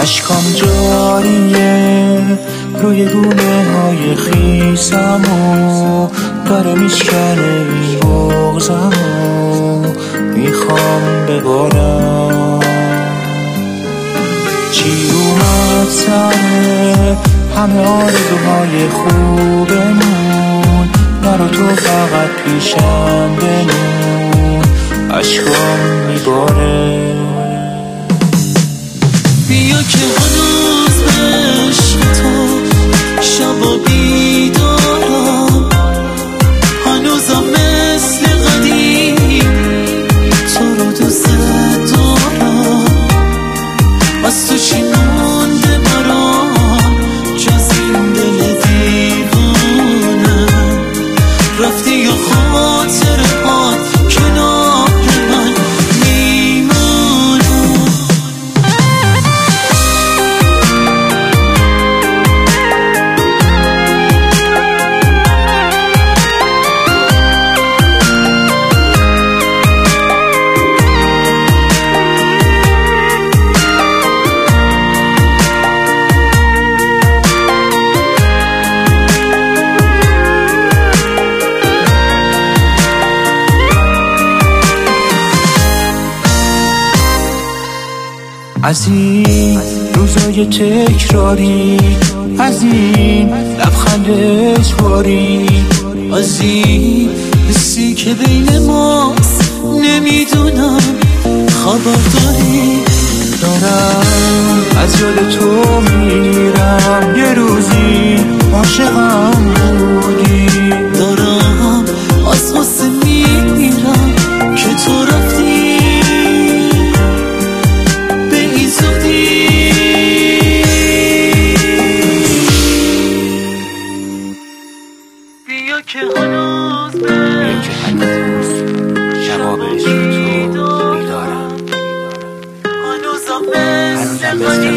اشکام جاریه روی گونه های خیسمو داره میشکنه این بغضمو میخوام ببارم. چی اومد سره همه آرزوهای خوبمون، نرو تو فقط پیشم بمون، اشکام میباره. بیا که هنوز عشق تو شبا بیدارم، هنوزم مثل قدیم تو رو دوست دارم. از تو چی مونده برام جز این دل دیوونه؟ رفتی یا خاطرهات کنار من میمونه؟ از این روزای تکراری، از این لبخند اجباری، از این حسی که بین ماست نمیدونم خبر داری. دارم از یاد تو میرم، یه روزی عاشقم بودی. دارم از غصه میمیرم که تو رفتی به این زودی. بیا که هنوز جوابش رو تو میدارم، هنوزم مثل